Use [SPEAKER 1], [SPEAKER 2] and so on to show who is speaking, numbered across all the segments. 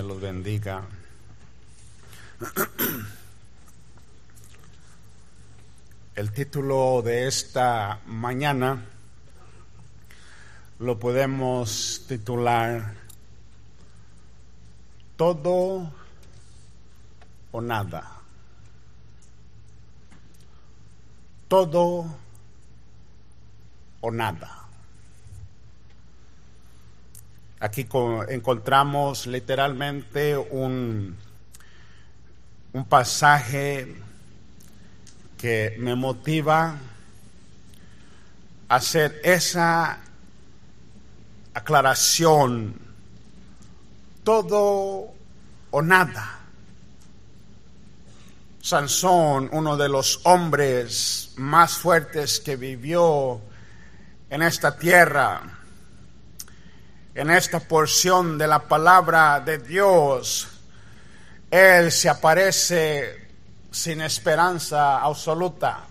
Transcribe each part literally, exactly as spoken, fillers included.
[SPEAKER 1] Los bendiga. El título de esta mañana lo podemos titular Todo o Nada. Todo o nada. Aquí encontramos literalmente un, un pasaje que me motiva a hacer esa aclaración, todo o nada. Sansón, uno de los hombres más fuertes que vivió en esta tierra, en esta porción de la palabra de Dios, él se aparece sin esperanza absoluta.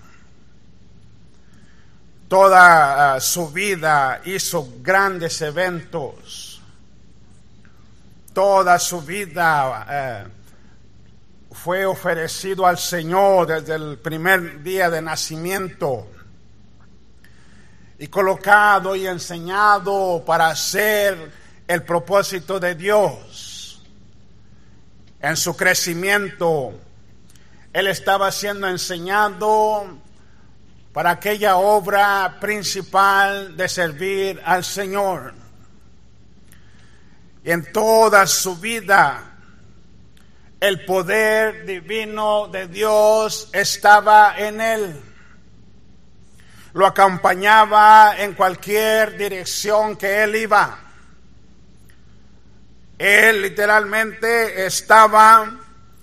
[SPEAKER 1] Toda uh, su vida hizo grandes eventos. Toda su vida uh, fue ofrecido al Señor desde el primer día de nacimiento. Y colocado y enseñado para hacer el propósito de Dios. En su crecimiento, él estaba siendo enseñado para aquella obra principal de servir al Señor. Y en toda su vida, el poder divino de Dios estaba en él. Lo acompañaba en cualquier dirección que él iba. Él literalmente estaba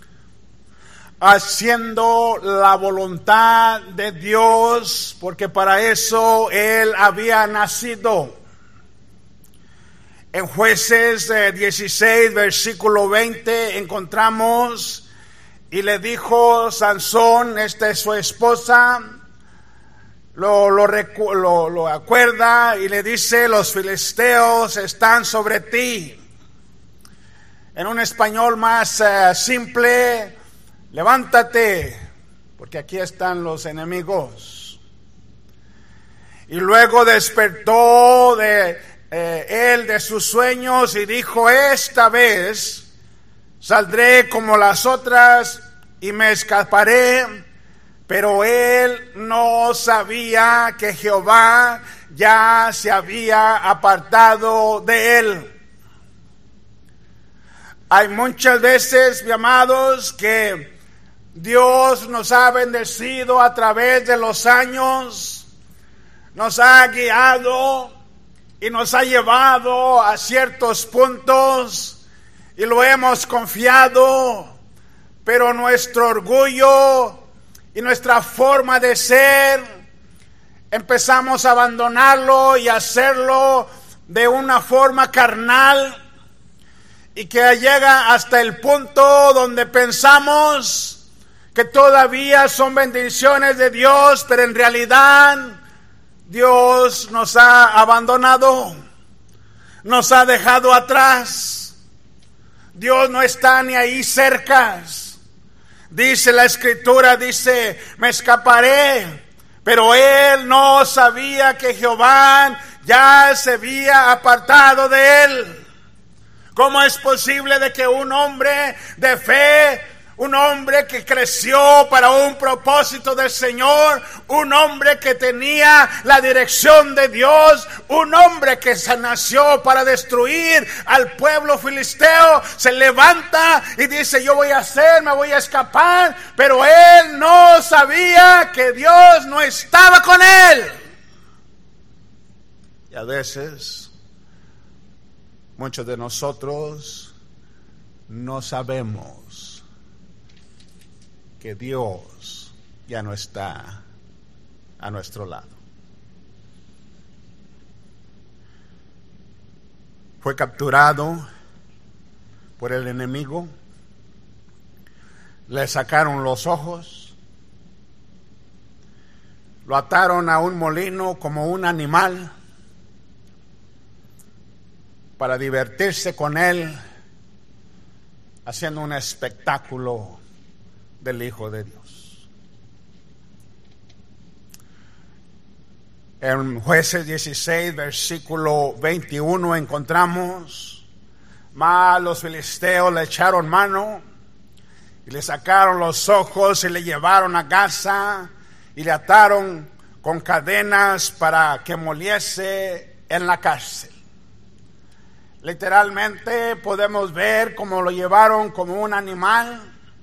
[SPEAKER 1] haciendo la voluntad de Dios, porque para eso él había nacido. En Jueces dieciséis, versículo veinte, encontramos, y le dijo Sansón, esta es su esposa, Lo, lo, lo, lo acuerda y le dice: los filisteos están sobre ti. En un español más uh, simple, levántate, porque aquí están los enemigos. Y luego despertó de eh, él de sus sueños y dijo: esta vez saldré como las otras y me escaparé. Pero él no sabía que Jehová ya se había apartado de él. Hay muchas veces, mis amados, que Dios nos ha bendecido a través de los años, nos ha guiado y nos ha llevado a ciertos puntos y lo hemos confiado, pero nuestro orgullo y nuestra forma de ser, empezamos a abandonarlo y a hacerlo de una forma carnal, y que llega hasta el punto donde pensamos que todavía son bendiciones de Dios, pero en realidad Dios nos ha abandonado, nos ha dejado atrás. Dios no está ni ahí cerca. Dice la Escritura, dice: me escaparé, pero él no sabía que Jehová ya se había apartado de él. ¿Cómo es posible de que un hombre de fe, un hombre que creció para un propósito del Señor, un hombre que tenía la dirección de Dios, un hombre que se nació para destruir al pueblo filisteo, se levanta y dice: yo voy a hacer, me voy a escapar? Pero él no sabía que Dios no estaba con él. Y a veces muchos de nosotros no sabemos que Dios ya no está a nuestro lado. Fue capturado por el enemigo, le sacaron los ojos, lo ataron a un molino como un animal para divertirse con él haciendo un espectáculo del Hijo de Dios. En Jueces dieciséis, versículo veintiuno, encontramos: mas los filisteos le echaron mano y le sacaron los ojos y le llevaron a Gaza y le ataron con cadenas para que moliese en la cárcel. Literalmente podemos ver cómo lo llevaron como un animal,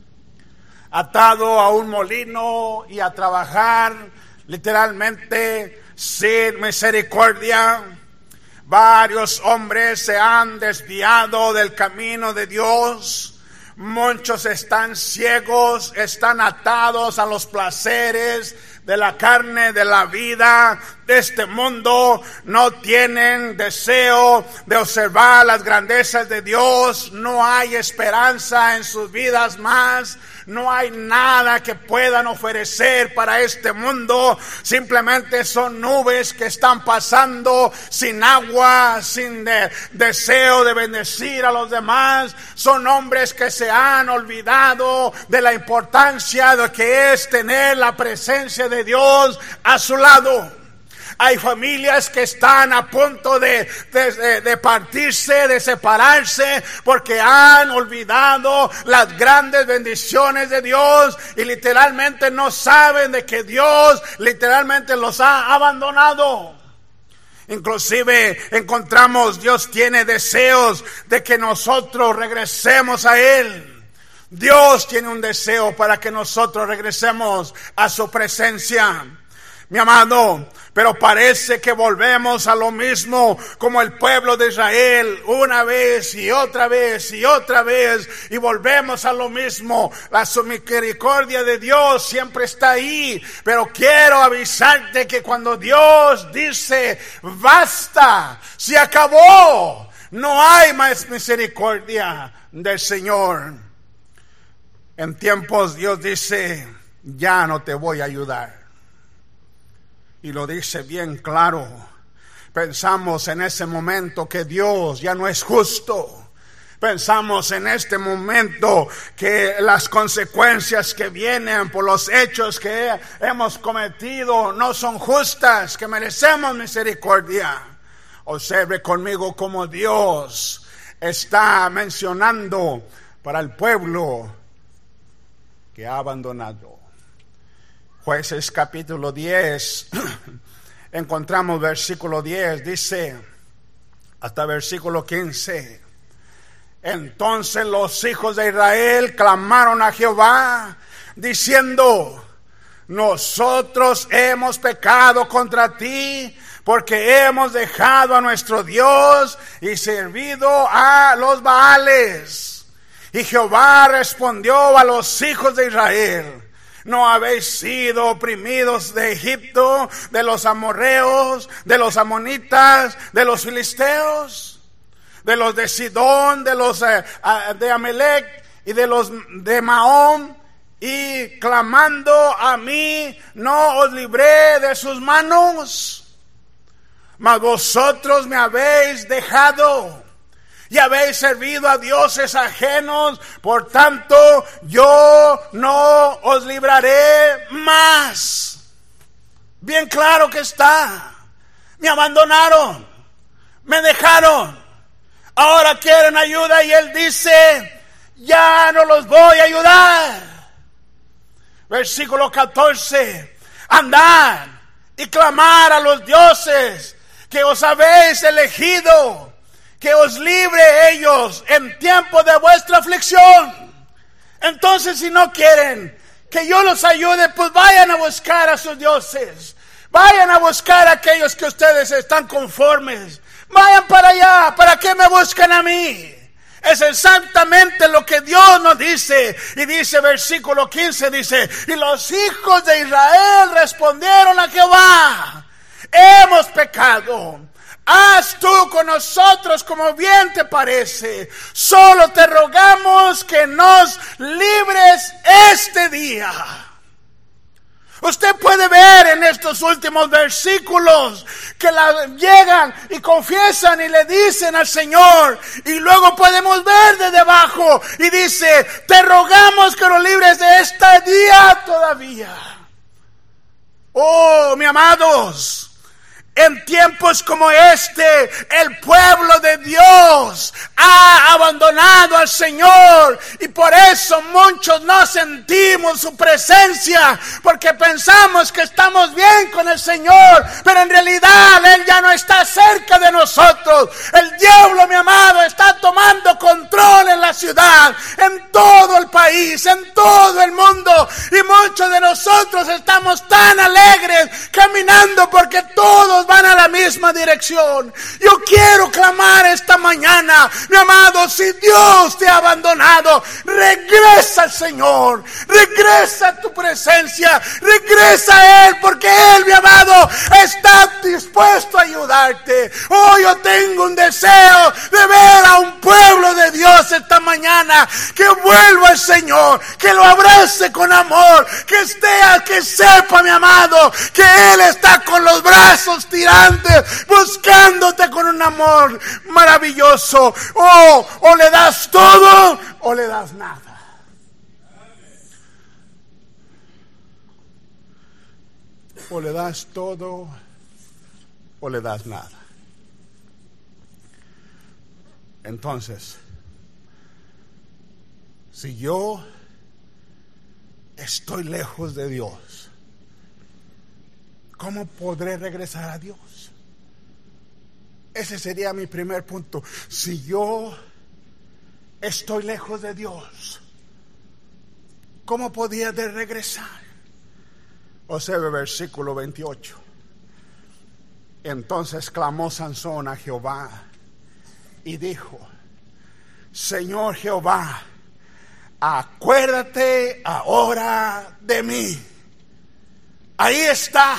[SPEAKER 1] atado a un molino y a trabajar literalmente sin misericordia. Varios hombres se han desviado del camino de Dios. Muchos están ciegos, están atados a los placeres de la carne, de la vida, de este mundo. No tienen deseo de observar las grandezas de Dios. No hay esperanza en sus vidas más. No hay nada que puedan ofrecer para este mundo. Simplemente son nubes que están pasando sin agua, sin de, deseo de bendecir a los demás. Son hombres que se han olvidado de la importancia de que es tener la presencia de Dios a su lado. Hay familias que están a punto de, de, de partirse, de separarse, porque han olvidado las grandes bendiciones de Dios y literalmente no saben de que Dios literalmente los ha abandonado. Inclusive encontramos, Dios tiene deseos de que nosotros regresemos a Él. Dios tiene un deseo para que nosotros regresemos a su presencia. Mi amado, pero parece que volvemos a lo mismo como el pueblo de Israel, una vez y otra vez y otra vez, y volvemos a lo mismo. La misericordia de Dios siempre está ahí, pero quiero avisarte que cuando Dios dice basta, se acabó, no hay más misericordia del Señor. En tiempos Dios dice, ya no te voy a ayudar. Y lo dice bien claro. Pensamos en ese momento que Dios ya no es justo. Pensamos en este momento que las consecuencias que vienen por los hechos que hemos cometido no son justas, que merecemos misericordia. Observe conmigo cómo Dios está mencionando para el pueblo que ha abandonado. Jueces capítulo diez, encontramos versículo diez, dice hasta versículo quince. Entonces los hijos de Israel clamaron a Jehová, diciendo, nosotros hemos pecado contra ti, porque hemos dejado a nuestro Dios y servido a los Baales. Y Jehová respondió a los hijos de Israel, ¿no habéis sido oprimidos de Egipto, de los amorreos, de los amonitas, de los filisteos, de los de Sidón, de los eh, de Amalec y de los de Mahón? Y clamando a mí, no os libré de sus manos. Mas vosotros me habéis dejado y habéis servido a dioses ajenos, por tanto yo no os libraré más. Bien claro que está. Me abandonaron, me dejaron, ahora quieren ayuda y Él dice, ya no los voy a ayudar. Versículo catorce, andad y clamar a los dioses que os habéis elegido, que os libre ellos en tiempo de vuestra aflicción. Entonces, si no quieren que yo los ayude, pues vayan a buscar a sus dioses. Vayan a buscar a aquellos que ustedes están conformes. Vayan para allá. ¿Para qué me buscan a mí? Es exactamente lo que Dios nos dice. Y dice versículo quince, dice, y los hijos de Israel respondieron a Jehová, hemos pecado. Haz tú con nosotros como bien te parece. Solo te rogamos que nos libres este día. Usted puede ver en estos últimos versículos que la, llegan y confiesan y le dicen al Señor, y luego podemos ver de debajo y dice: te rogamos que nos libres de este día todavía. Oh, mis amados, en tiempos como este, el pueblo de Dios ha abandonado al Señor, y por eso muchos no sentimos su presencia, porque pensamos que estamos bien con el Señor, pero en realidad Él ya no está cerca de nosotros. El diablo, mi amado, está tomando control en la ciudad, en todo el país, en todo el mundo, y muchos de nosotros estamos tan alegres caminando porque todos van a la misma dirección. Yo quiero clamar esta mañana, mi amado, si Dios te ha abandonado, regresa al Señor, regresa a tu presencia, regresa a Él, porque Él, mi amado, está dispuesto a ayudarte. Oh, yo tengo un deseo de ver a un pueblo de Dios esta mañana que vuelva al Señor, que lo abrace con amor, que esté, que sepa, mi amado, que Él está con los brazos tirantes, buscándote con un amor maravilloso. Oh, o le das todo o le das nada. O le das todo o le das nada. Entonces, si yo estoy lejos de Dios, ¿cómo podré regresar a Dios? Ese sería mi primer punto. Si yo estoy lejos de Dios, ¿cómo podía de regresar? Observe versículo veintiocho. Entonces clamó Sansón a Jehová y dijo: Señor Jehová, acuérdate ahora de mí. Ahí está.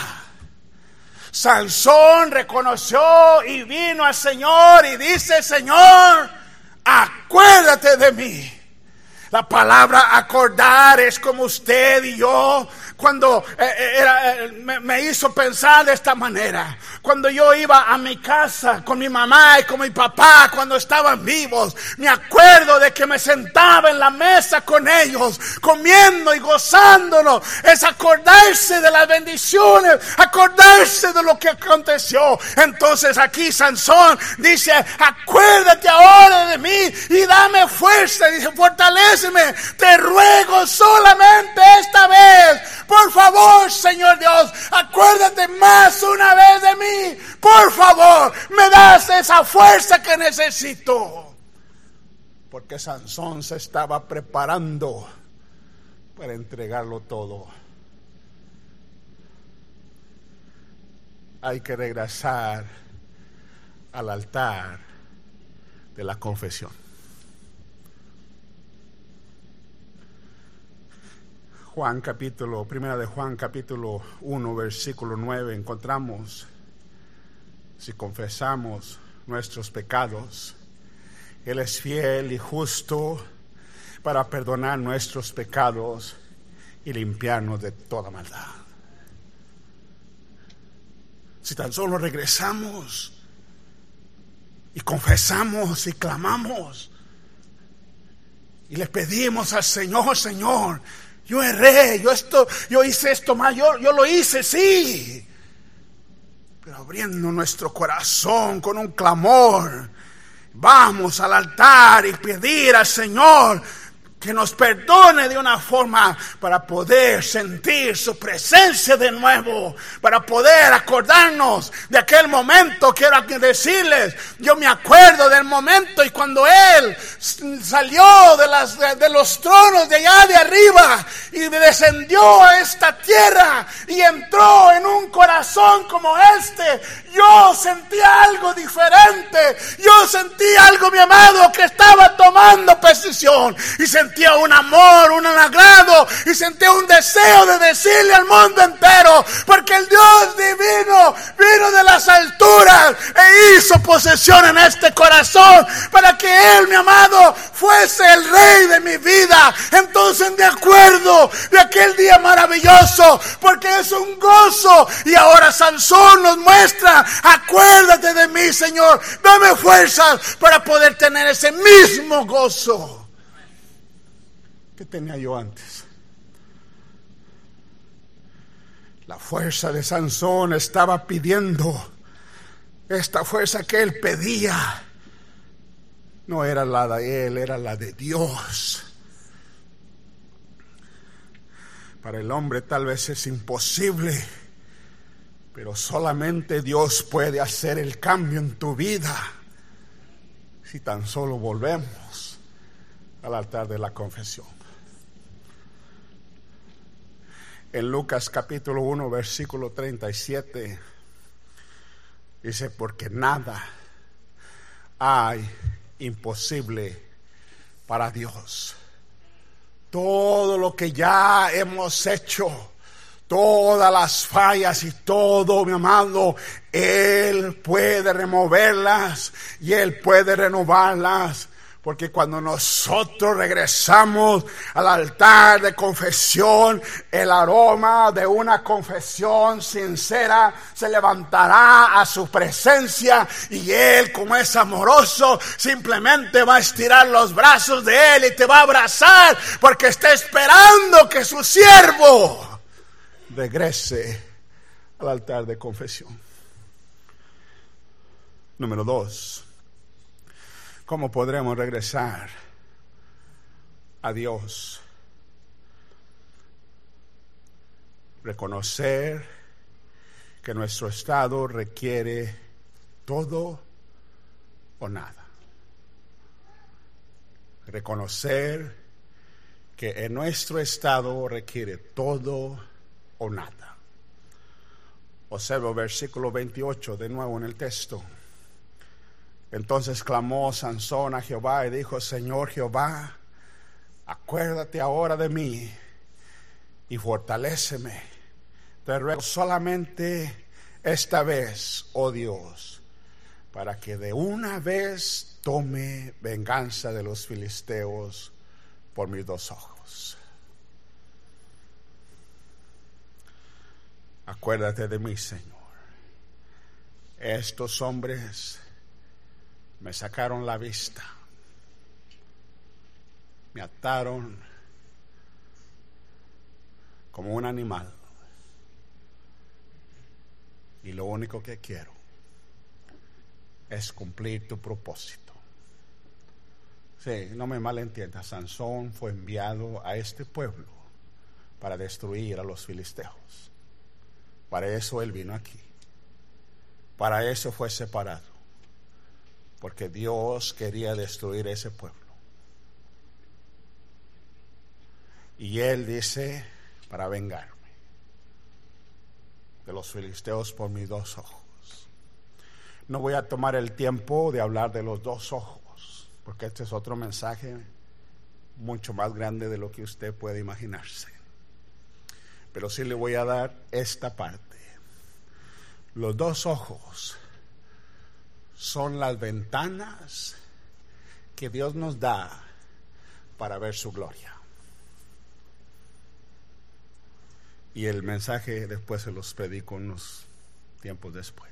[SPEAKER 1] Sansón reconoció y vino al Señor y dice: Señor, acuérdate de mí. La palabra acordar es como usted y yo. Cuando eh, era, eh, me, me hizo pensar de esta manera. Cuando yo iba a mi casa con mi mamá y con mi papá, cuando estaban vivos, me acuerdo de que me sentaba en la mesa con ellos, comiendo y gozándolo. Es acordarse de las bendiciones, acordarse de lo que aconteció. Entonces aquí Sansón dice: acuérdate ahora de mí y dame fuerza. Dice: fortaléceme, te ruego solamente esta vez. Por favor, Señor Dios, acuérdate más una vez de mí. Por favor, me das esa fuerza que necesito. Porque Sansón se estaba preparando para entregarlo todo. Hay que regresar al altar de la confesión. Juan capítulo, primera de Juan capítulo uno, versículo nueve, encontramos: si confesamos nuestros pecados, Él es fiel y justo para perdonar nuestros pecados y limpiarnos de toda maldad. Si tan solo regresamos y confesamos y clamamos y le pedimos al Señor: Señor, yo erré, yo esto, yo hice esto mal, yo, yo lo hice, sí. Pero abriendo nuestro corazón con un clamor, vamos al altar y pedir al Señor que nos perdone de una forma para poder sentir su presencia de nuevo, para poder acordarnos de aquel momento. Quiero decirles, yo me acuerdo del momento y cuando Él salió de, las, de, de los tronos de allá de arriba y descendió a esta tierra y entró en un corazón como este, yo sentí algo diferente. Yo sentí algo, mi amado, que estaba tomando posesión, y sentí sentía un amor, un agrado y sentía un deseo de decirle al mundo entero, porque el Dios divino vino de las alturas e hizo posesión en este corazón para que Él, mi amado, fuese el rey de mi vida. Entonces, de acuerdo de aquel día maravilloso, porque es un gozo, y ahora Sansón nos muestra: acuérdate de mí, Señor, dame fuerzas para poder tener ese mismo gozo que tenía yo antes. La fuerza de Sansón estaba pidiendo, esta fuerza que él pedía no era la de él, era la de Dios. Para el hombre tal vez es imposible, pero solamente Dios puede hacer el cambio en tu vida si tan solo volvemos al altar de la confesión. En Lucas capítulo uno, versículo treinta y siete, dice: porque nada hay imposible para Dios. Todo lo que ya hemos hecho, todas las fallas y todo, mi amado, Él puede removerlas y Él puede renovarlas. Porque cuando nosotros regresamos al altar de confesión, el aroma de una confesión sincera se levantará a su presencia, y Él, como es amoroso, simplemente va a estirar los brazos de Él y te va a abrazar, porque está esperando que su siervo regrese al altar de confesión. Número dos: ¿cómo podremos regresar a Dios? Reconocer que nuestro estado requiere todo o nada. Reconocer que en nuestro estado requiere todo o nada. Observa el versículo veintiocho de nuevo en el texto. Entonces clamó Sansón a Jehová y dijo: Señor Jehová, acuérdate ahora de mí y fortaléceme. Te ruego solamente esta vez, oh Dios, para que de una vez tome venganza de los filisteos por mis dos ojos. Acuérdate de mí, Señor. Estos hombres me sacaron la vista, me ataron como un animal, y lo único que quiero es cumplir tu propósito. Sí, no me malentiendas, Sansón fue enviado a este pueblo para destruir a los filisteos. Para eso él vino aquí, para eso fue separado, porque Dios quería destruir ese pueblo. Y Él dice: para vengarme de los filisteos por mis dos ojos. No voy a tomar el tiempo de hablar de los dos ojos, porque este es otro mensaje mucho más grande de lo que usted puede imaginarse. Pero sí le voy a dar esta parte. Los dos ojos son las ventanas que Dios nos da para ver su gloria. Y el mensaje después se los predico unos tiempos después.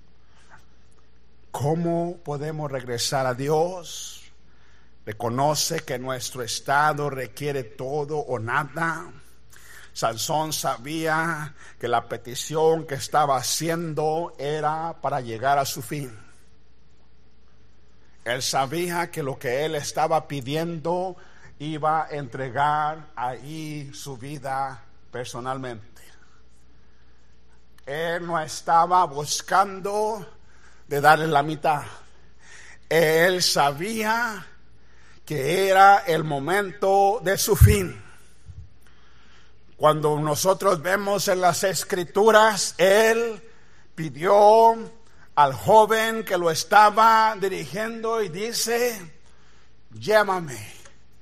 [SPEAKER 1] ¿Cómo podemos regresar a Dios? Reconoce que nuestro estado requiere todo o nada. Sansón sabía que la petición que estaba haciendo era para llegar a su fin. Él sabía que lo que él estaba pidiendo iba a entregar ahí su vida personalmente. Él no estaba buscando de darle la mitad. Él sabía que era el momento de su fin. Cuando nosotros vemos en las Escrituras, él pidió al joven que lo estaba dirigiendo y dice: llévame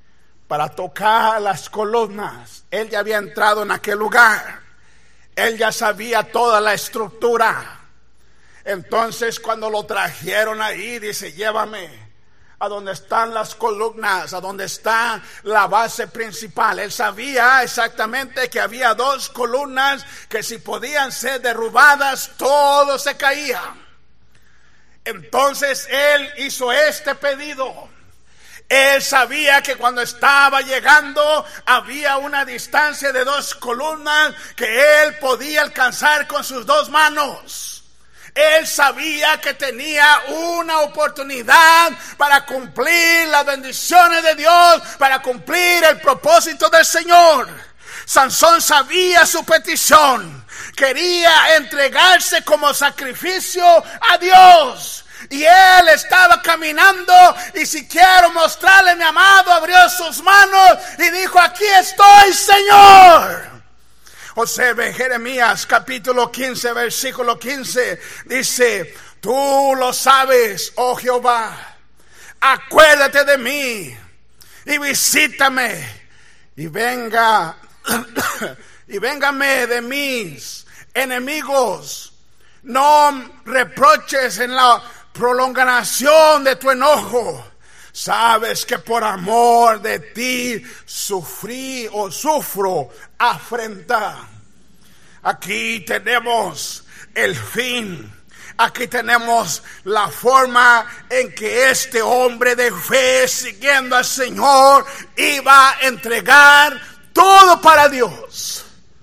[SPEAKER 1] para tocar las columnas. Él ya había entrado en aquel lugar. Él ya sabía toda la estructura. Entonces cuando lo trajeron ahí, dice, llévame a donde están las columnas, a donde está la base principal. Él sabía exactamente que había dos columnas que si podían ser derrubadas, todo se caía. Entonces él hizo este pedido. Él sabía que cuando estaba llegando había una distancia de dos columnas que él podía alcanzar con sus dos manos. Él sabía que tenía una oportunidad para cumplir las bendiciones de Dios, para cumplir el propósito del Señor. Sansón sabía su petición. Quería entregarse como sacrificio a Dios. Y él estaba caminando y si quiero mostrarle, mi amado, abrió sus manos y dijo, aquí estoy, Señor. Observe Jeremías capítulo quince, versículo quince, dice, tú lo sabes, oh Jehová, acuérdate de mí y visítame y venga y véngame de mis enemigos. No reproches en la prolongación de tu enojo. Sabes que por amor de ti sufrí o sufro afrenta. Aquí tenemos el fin. Aquí tenemos la forma en que este hombre de fe, siguiendo al Señor, iba a entregar todo para Dios.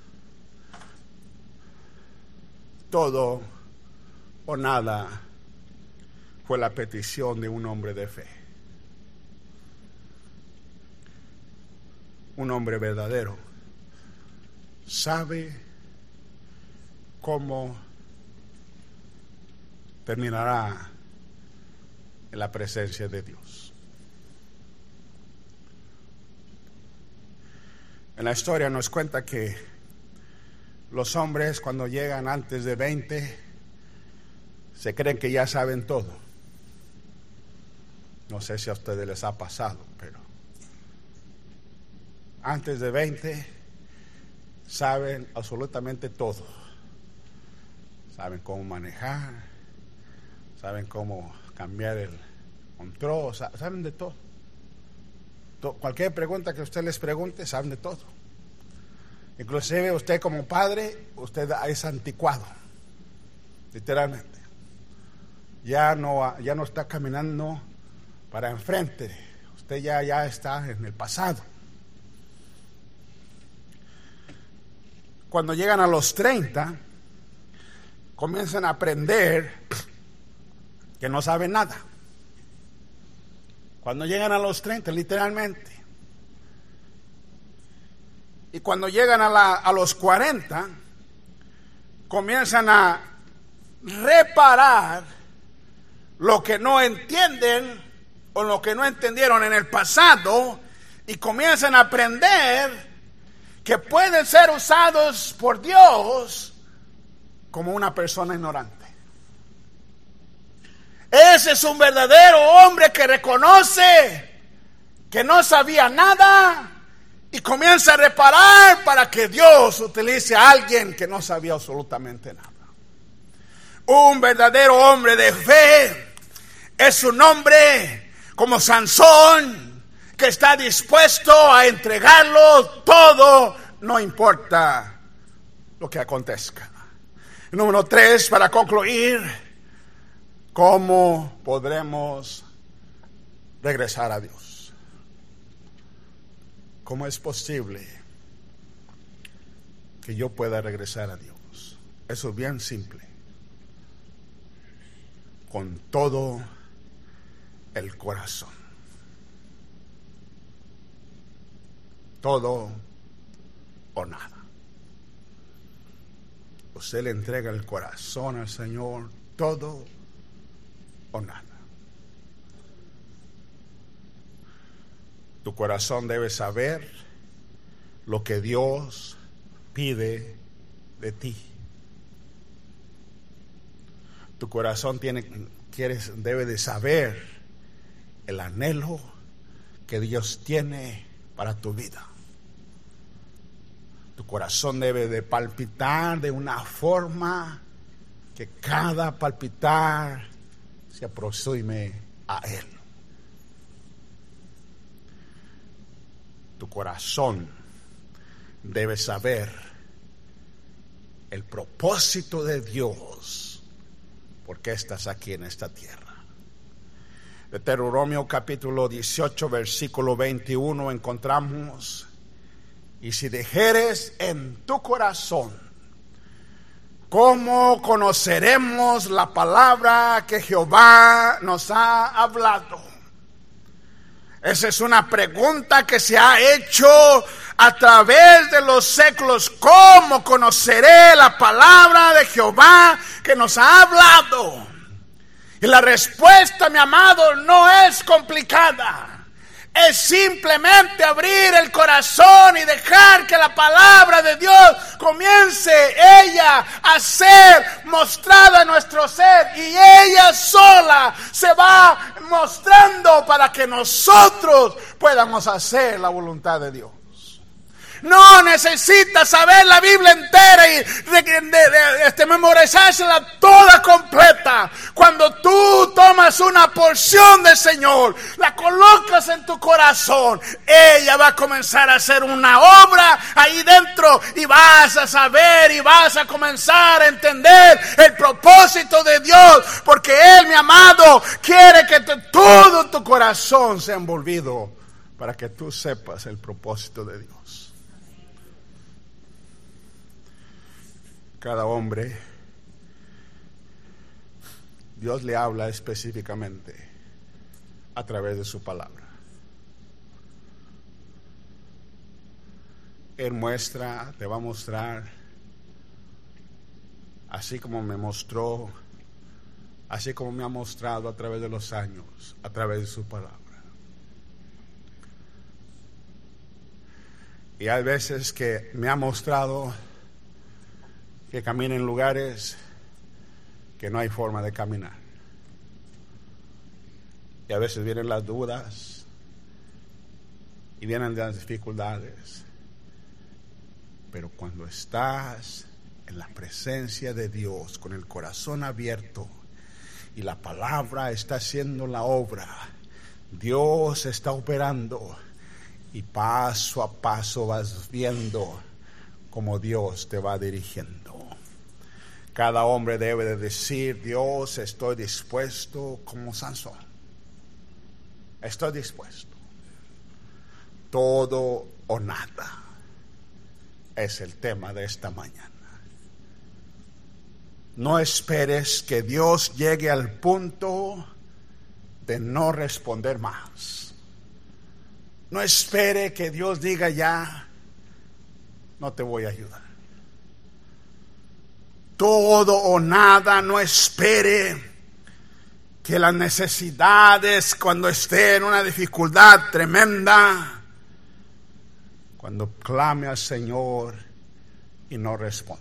[SPEAKER 1] Todo o nada fue la petición de un hombre de fe. Un hombre verdadero sabe cómo terminará en la presencia de Dios. En la historia nos cuenta que los hombres cuando llegan antes de veinte se creen que ya saben todo. No sé si a ustedes les ha pasado, pero antes de veinte saben absolutamente todo. Saben cómo manejar, saben cómo cambiar el control, saben de todo. Cualquier pregunta que usted les pregunte, saben de todo. Inclusive usted como padre, usted es anticuado, literalmente. Ya no, ya no está caminando para enfrente, usted ya, ya está en el pasado. Cuando llegan a los treinta, comienzan a aprender que no saben nada. Cuando llegan a los treinta, literalmente. Y cuando llegan a, la, a los cuarenta, comienzan a reparar lo que no entienden o lo que no entendieron en el pasado y comienzan a aprender que pueden ser usados por Dios como una persona ignorante. Ese es un verdadero hombre que reconoce que no sabía nada y comienza a reparar para que Dios utilice a alguien que no sabía absolutamente nada. Un verdadero hombre de fe es un hombre como Sansón, que está dispuesto a entregarlo todo, no importa lo que acontezca. Número tres, para concluir, ¿cómo podremos regresar a Dios? ¿Cómo es posible que yo pueda regresar a Dios? Eso es bien simple. Con todo el corazón. Todo o nada. Usted le entrega el corazón al Señor, todo o nada. Tu corazón debe saber lo que Dios pide de ti. Tu corazón tiene, quieres, debe de saber el anhelo que Dios tiene para tu vida. Tu corazón debe de palpitar de una forma que cada palpitar se aproxime a Él. Tu corazón debe saber el propósito de Dios, por qué estás aquí en esta tierra. Deuteronomio capítulo dieciocho, versículo veintiuno encontramos: y si dijeres en tu corazón, ¿cómo conoceremos la palabra que Jehová nos ha hablado? Esa es una pregunta que se ha hecho a través de los séculos. ¿Cómo conoceré la palabra de Jehová que nos ha hablado? Y la respuesta, mi amado, no es complicada. Es simplemente abrir el corazón y dejar que la palabra de Dios comience ella a ser mostrada en nuestro ser, y ella sola se va mostrando para que nosotros podamos hacer la voluntad de Dios. No necesitas saber la Biblia entera y de, de, de, de, memorizársela toda completa. Cuando tú tomas una porción del Señor, la colocas en tu corazón, ella va a comenzar a hacer una obra ahí dentro, y vas a saber y vas a comenzar a entender el propósito de Dios, porque Él, mi amado, quiere que te, todo tu corazón sea envolvido para que tú sepas el propósito de Dios. Cada hombre, Dios le habla específicamente a través de su palabra. Él muestra, te va a mostrar, así como me mostró, así como me ha mostrado a través de los años, a través de su palabra. Y hay veces que me ha mostrado que camina en lugares que no hay forma de caminar. Y a veces vienen las dudas y vienen las dificultades. Pero cuando estás en la presencia de Dios, con el corazón abierto, y la palabra está haciendo la obra, Dios está operando, y paso a paso vas viendo cómo Dios te va dirigiendo. Cada hombre debe de decir: Dios, estoy dispuesto, como Sansón. Estoy dispuesto. Todo o nada es el tema de esta mañana. No esperes que Dios llegue al punto de no responder más. No espere que Dios diga: ya no te voy a ayudar. Todo o nada. No espere que las necesidades, cuando esté en una dificultad tremenda, cuando clame al Señor y no responde.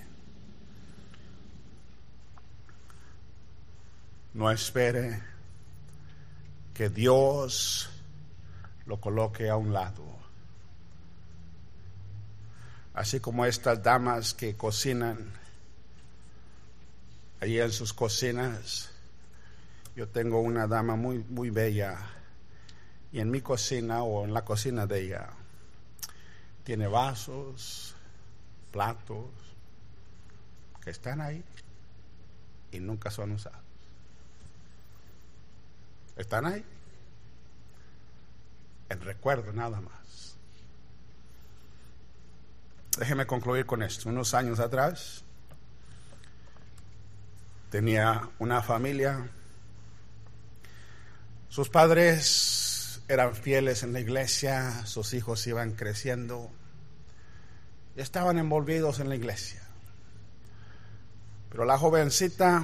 [SPEAKER 1] No espere que Dios lo coloque a un lado. Así como estas damas que cocinan allí en sus cocinas. Yo tengo una dama muy, muy bella, y en mi cocina o en la cocina de ella tiene vasos, platos que están ahí y nunca son usados. Están ahí en recuerdo nada más. Déjeme concluir con esto. Unos años atrás tenía una familia. Sus padres eran fieles en la iglesia, sus hijos iban creciendo, estaban envolvidos en la iglesia. Pero la jovencita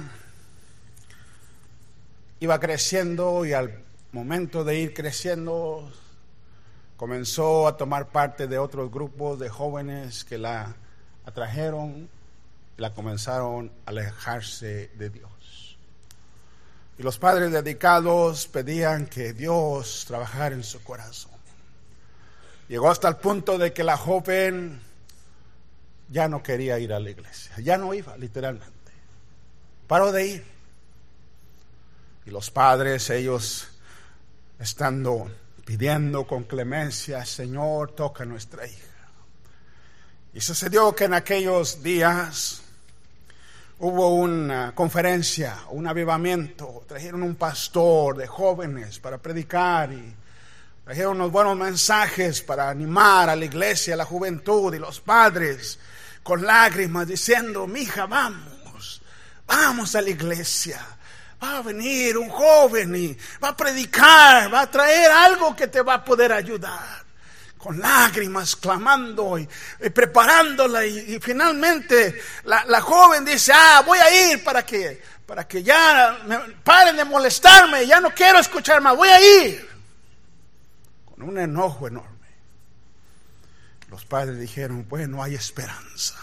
[SPEAKER 1] iba creciendo, y al momento de ir creciendo comenzó a tomar parte de otros grupos de jóvenes que la atrajeron, la comenzaron a alejarse de Dios. Y los padres dedicados pedían que Dios trabajara en su corazón. Llegó hasta el punto de que la joven ya no quería ir a la iglesia, ya no iba, literalmente. Paró de ir. Y los padres, ellos estando pidiendo con clemencia, Señor, toca a nuestra hija. Y sucedió que en aquellos días hubo una conferencia, un avivamiento. Trajeron un pastor de jóvenes para predicar y trajeron unos buenos mensajes para animar a la iglesia, a la juventud y los padres con lágrimas diciendo: mija, vamos, vamos a la iglesia. Va a venir un joven y va a predicar, va a traer algo que te va a poder ayudar. Con lágrimas, clamando y, y preparándola. Y, y finalmente la, la joven dice: ah, voy a ir para que, para que ya me, paren de molestarme. Ya no quiero escuchar más, voy a ir. Con un enojo enorme. Los padres dijeron: bueno, hay esperanza.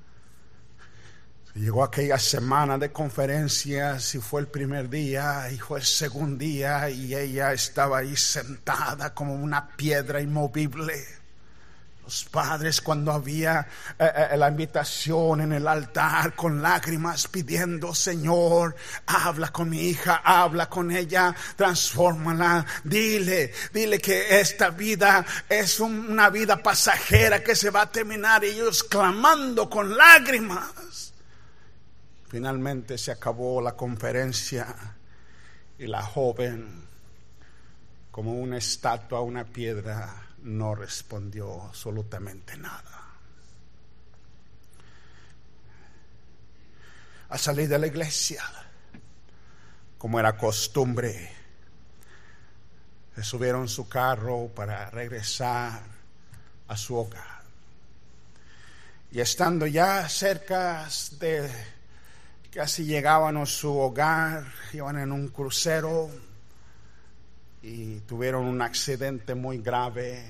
[SPEAKER 1] Llegó aquella semana de conferencias y fue el primer día y fue el segundo día y ella estaba ahí sentada como una piedra inmovible. Los padres, cuando había eh, eh, la invitación en el altar, con lágrimas pidiendo: Señor, habla con mi hija, habla con ella, transfórmala, dile, dile que esta vida es un, una vida pasajera que se va a terminar. Y ellos clamando con lágrimas. Finalmente se acabó la conferencia y la joven, como una estatua, una piedra, no respondió absolutamente nada. Al salir de la iglesia, como era costumbre, se subieron a su carro para regresar a su hogar. Y estando ya cerca de casi llegaban a su hogar, iban en un crucero y tuvieron un accidente muy grave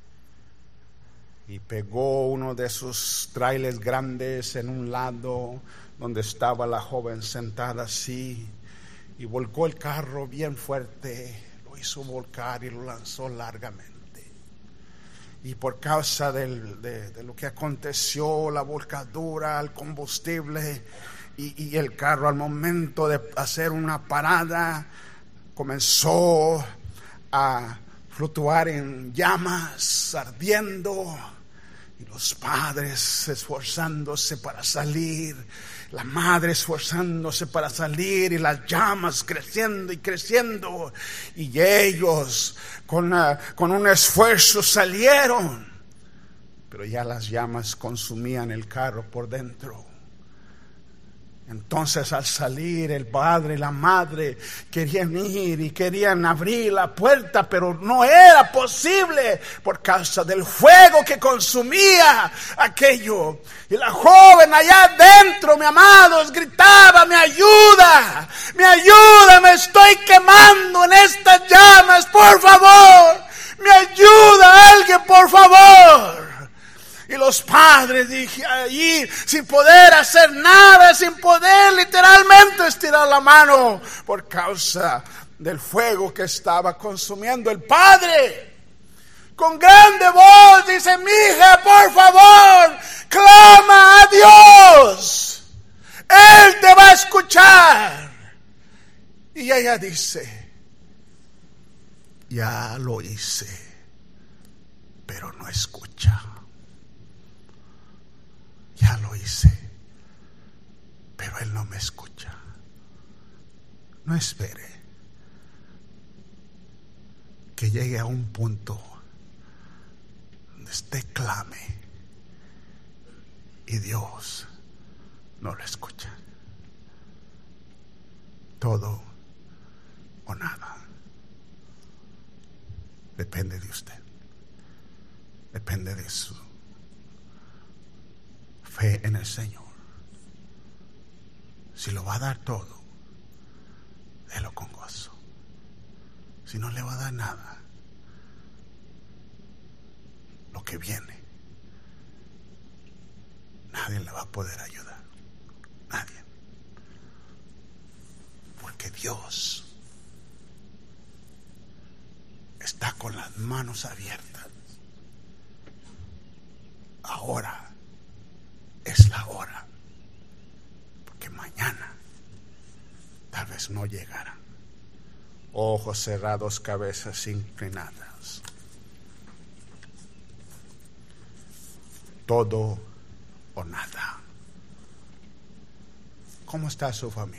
[SPEAKER 1] y pegó uno de sus trailers grandes en un lado donde estaba la joven sentada así, y volcó el carro bien fuerte, lo hizo volcar y lo lanzó largamente. Y por causa del, de, de lo que aconteció, la volcadura, el combustible, Y, y el carro, al momento de hacer una parada, comenzó a fluctuar en llamas, ardiendo. Y los padres esforzándose para salir, la madre esforzándose para salir, y las llamas creciendo y creciendo. Y ellos con, uh, con un esfuerzo salieron, pero ya las llamas consumían el carro por dentro. Entonces, al salir, el padre y la madre querían ir y querían abrir la puerta, pero no era posible por causa del fuego que consumía aquello. Y la joven allá adentro, mi amados, gritaba: me ayuda, me ayuda, me estoy quemando en estas llamas, por favor, me ayuda alguien, por favor. Y los padres, dije, allí sin poder hacer nada, sin poder literalmente estirar la mano por causa del fuego que estaba consumiendo. El padre, con grande voz, dice: mija, por favor, clama a Dios, Él te va a escuchar. Y ella dice: ya lo hice, pero no escucha. Ya lo hice, pero Él no me escucha. No espere que llegue a un punto donde usted clame y Dios no lo escucha. Todo o nada. Depende de usted. Depende de su fe en el Señor. Si lo va a dar todo, délo con gozo. Si no le va a dar nada, lo que viene, nadie le va a poder ayudar. Nadie. Porque Dios está con las manos abiertas ahora es la hora, porque mañana tal vez no llegará. Ojos cerrados, cabezas inclinadas. Todo o nada. ¿Cómo está su familia?